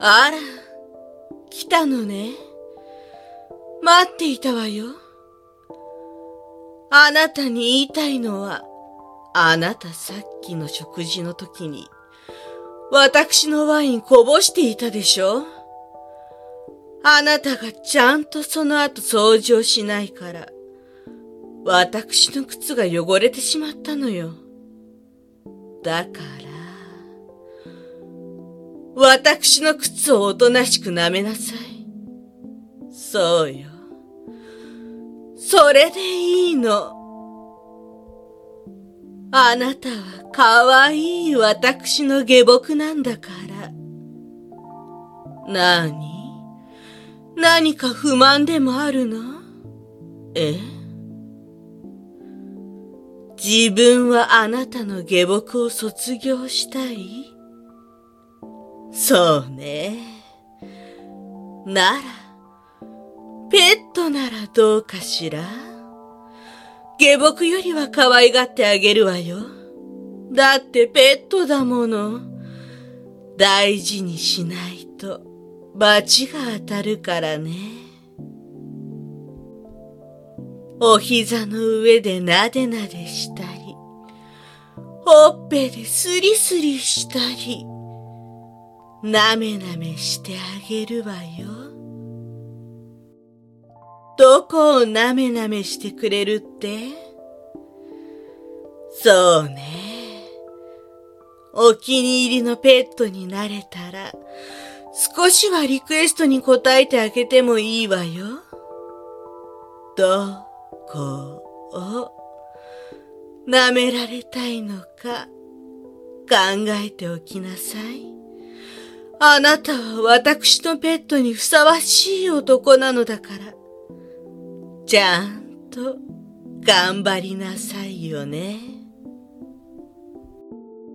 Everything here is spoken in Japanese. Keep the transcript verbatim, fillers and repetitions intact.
あら、来たのね。待っていたわよ。あなたに言いたいのは、あなたさっきの食事の時に、私のワインこぼしていたでしょ？あなたがちゃんとその後掃除をしないから、私の靴が汚れてしまったのよ。だから、私の靴をおとなしく舐めなさい。そうよ。それでいいの。あなたはかわいい私の下僕なんだから。なに？何か不満でもあるの？え？自分はあなたの下僕を卒業したい？そうね。なら、ペットならどうかしら？下僕よりは可愛がってあげるわよ。だってペットだもの。大事にしないと罰が当たるからね。お膝の上でなでなでしたり、ほっぺでスリスリしたり、なめなめしてあげるわよ。どこをなめなめしてくれるって？そうね。お気に入りのペットになれたら、少しはリクエストに応えてあげてもいいわよ。どこを舐められたいのか考えておきなさい。あなたは私のペットにふさわしい男なのだから、ちゃんと頑張りなさいよね。